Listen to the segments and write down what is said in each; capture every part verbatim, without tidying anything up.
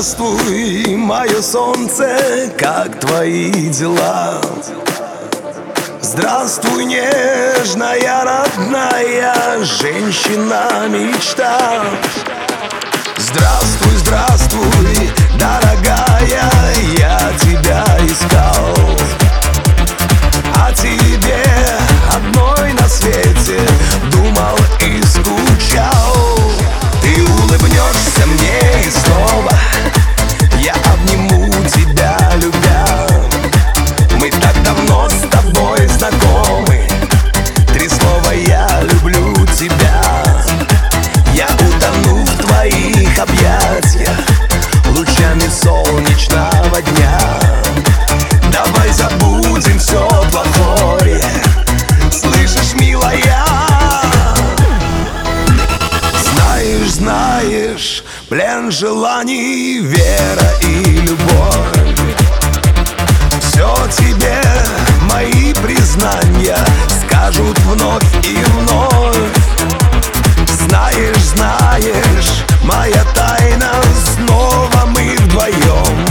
Здравствуй, мое солнце, как твои дела? Здравствуй, нежная, родная женщина-мечта. Здравствуй, здравствуй, дорогая, я тебя искал. О тебе одной на свете думал и скучал. Ты улыбнешься мне и снова я обниму тебя, любя. Мы так давно с тобой знакомы. Три слова: я люблю тебя. Я утону в твоих объятиях лучами солнечного дня. Давай забудем все плохое, слышишь, милая? Знаешь, знаешь, плен желаний, вера и любовь. Все тебе мои признания скажут вновь и вновь. Знаешь, знаешь, моя тайна, снова мы вдвоем.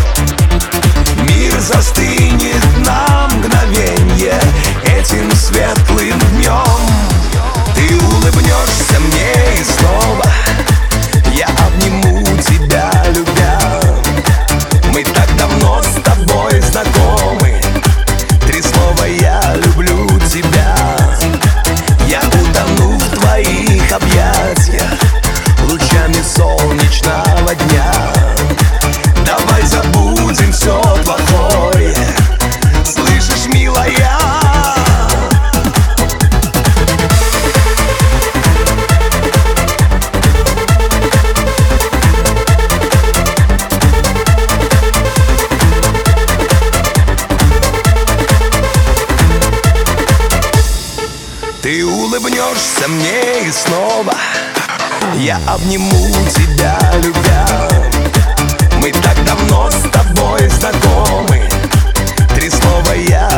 Мир застынет на мгновенье этим светлым днем. Ты улыбнешься мне и снова я обниму тебя, любя. Мы так давно с тобой знакомы. Три слова: я люблю тебя. Я утону в твоих объятиях лучами солнечного дня. Давай забудем все плохое, слышишь, милая? Ты улыбнешься мне и снова я обниму тебя, любя. Мы так давно с тобой знакомы. Три слова: я